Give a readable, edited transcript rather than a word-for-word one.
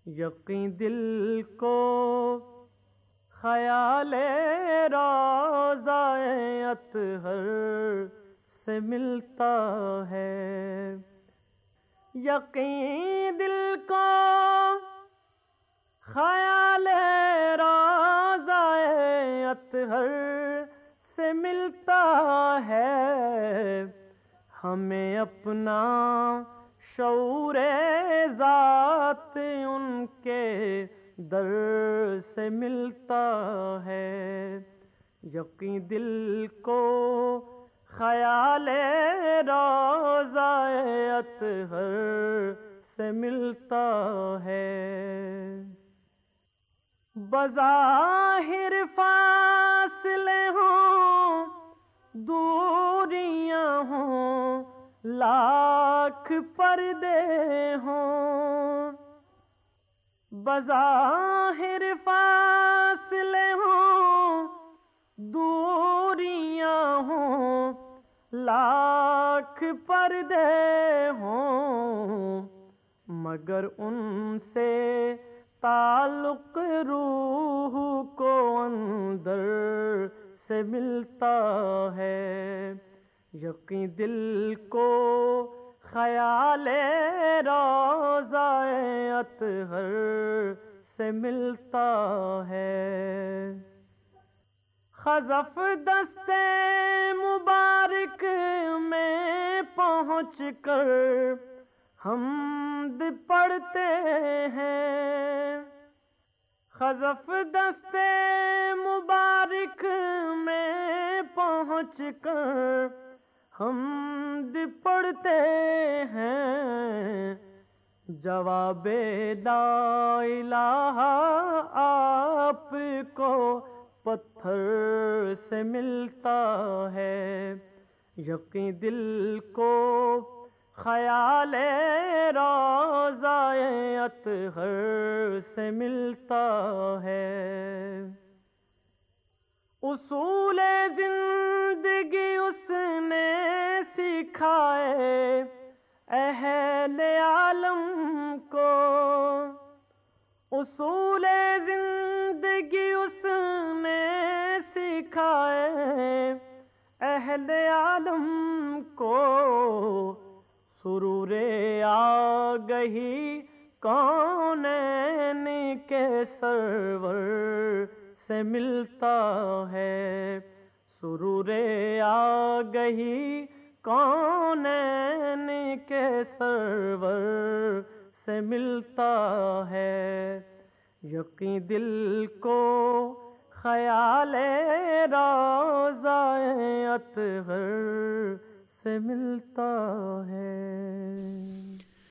یقین دل کو خیال روضہ اطہر سے ملتا ہے، یقین دل کو خیال روضہ اطہر سے ملتا ہے، ہمیں اپنا شعور ذات ان کے در سے ملتا ہے، یقین دل کو خیال روضہ اطہر سے ملتا ہے۔ بظاہر فاصلے ہوں، دوریاں ہوں، لاکھ پردے ہوں، بظاہر فاصلے ہوں، دوریاں ہوں، لاکھ پردے ہوں، مگر ان سے تعلق روح کو اندر سے ملتا ہے، یقین دل کو خیال روضہ اطہر سے ملتا ہے۔ خزف دستے مبارک میں پہنچ کر حمد پڑھتے ہیں، خزف دستے مبارک میں پہنچ کر حمد پڑھتے ہیں، جواب لا الہ آپ کو پتھر سے ملتا ہے، یقین دل کو خیال روضہ اطہر سے ملتا ہے۔ اصول زندگی اس نے سکھائے اہل عالم کو، اصول زندگی اس نے سکھائے اہل عالم کو، سرور آگہی کونین کے سرور سے ملتا ہے، سرور آگہی کونین کے سرور سے ملتا ہے، یقین دل کو خیال روضہ اطہر سے ملتا